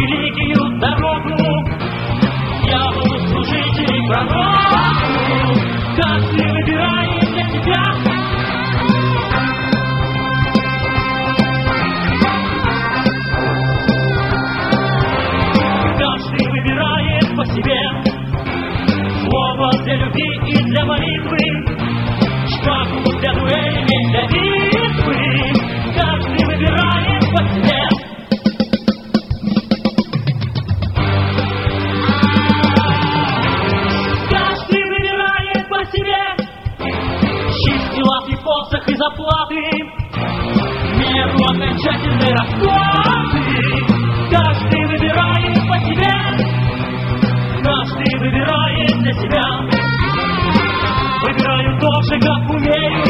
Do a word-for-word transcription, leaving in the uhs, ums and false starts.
великую дорогу я буду служить и пророку. Каждый выбирает для себя. Каждый выбирает по себе слово для любви и для молитвы, шпагу для дуэли, для битвы. Каждый выбирает по себе. Каждый выбирает по себе. Чистый лап и посох из оплаты, меру окончательной расплаты. Каждый выбирает по себе. Каждый выбирает для себя. Выбираю тоже, как умею.